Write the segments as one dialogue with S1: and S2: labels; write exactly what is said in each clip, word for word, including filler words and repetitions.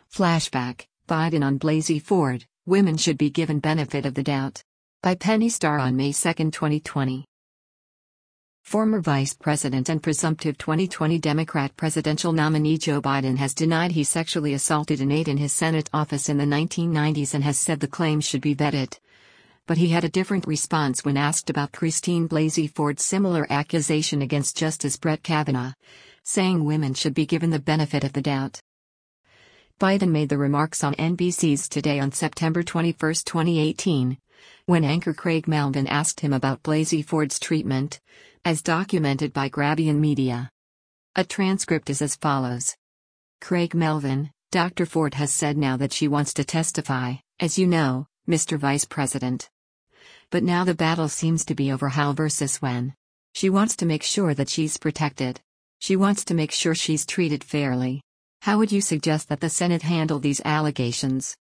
S1: Flashback, Biden on Blasey Ford, women should be given benefit of the doubt. By Penny Starr on May second, twenty twenty. Former Vice President and presumptive twenty twenty Democrat presidential nominee Joe Biden has denied he sexually assaulted an aide in his Senate office in the nineteen nineties and has said the claims should be vetted. But he had a different response when asked about Christine Blasey Ford's similar accusation against Justice Brett Kavanaugh, saying women should be given the benefit of the doubt. Biden made the remarks on N B C's Today on September twenty-first, twenty eighteen, when anchor Craig Melvin asked him about Blasey Ford's treatment, as documented by Grabien Media. A transcript is as follows. Craig Melvin, Doctor Ford has said now that she wants to testify, as you know, Mister Vice President. But now the battle seems to be over how versus when. She wants to make sure that she's protected. She wants to make sure she's treated fairly. How would you suggest that the Senate handle these allegations?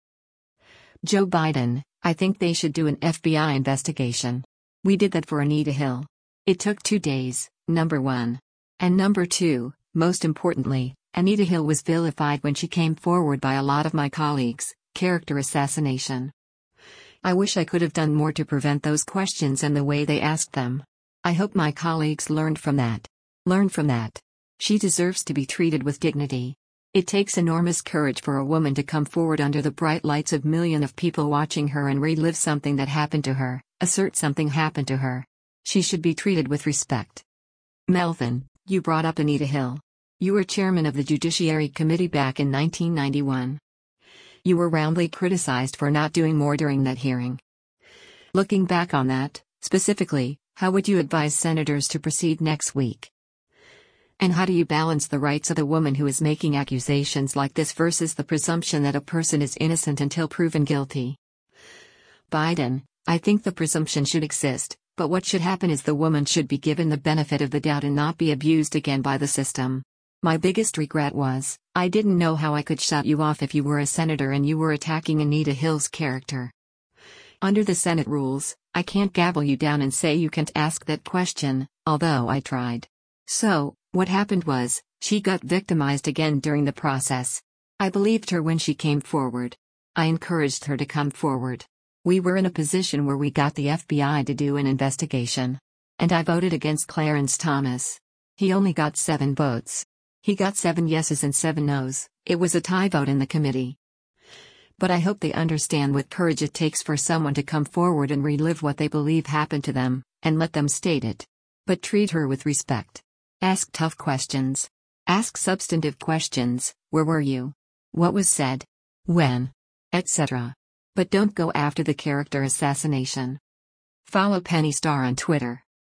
S1: Joe Biden, I think they should do an F B I investigation. We did that for Anita Hill. It took two days, number one. And number two, most importantly, Anita Hill was vilified when she came forward by a lot of my colleagues, character assassination. I wish I could have done more to prevent those questions and the way they asked them. I hope my colleagues learned from that. Learn from that. She deserves to be treated with dignity. It takes enormous courage for a woman to come forward under the bright lights of millions of people watching her and relive something that happened to her, assert something happened to her. She should be treated with respect. Melvin, you brought up Anita Hill. You were chairman of the Judiciary Committee back in nineteen ninety-one. You were roundly criticized for not doing more during that hearing. Looking back on that, specifically, how would you advise senators to proceed next week? And how do you balance the rights of the woman who is making accusations like this versus the presumption that a person is innocent until proven guilty? Biden, I think the presumption should exist, but what should happen is the woman should be given the benefit of the doubt and not be abused again by the system. My biggest regret was, I didn't know how I could shut you off if you were a senator and you were attacking Anita Hill's character. Under the Senate rules, I can't gavel you down and say you can't ask that question, although I tried. So, what happened was, she got victimized again during the process. I believed her when she came forward. I encouraged her to come forward. We were in a position where we got the F B I to do an investigation. And I voted against Clarence Thomas. He only got seven votes. He got seven yeses and seven noes. It was a tie vote in the committee. But I hope they understand what courage it takes for someone to come forward and relive what they believe happened to them, and let them state it. But treat her with respect. Ask tough questions. Ask substantive questions. Where were you? What was said? When? et cetera. But don't go after the character assassination. Follow Penny Starr on Twitter.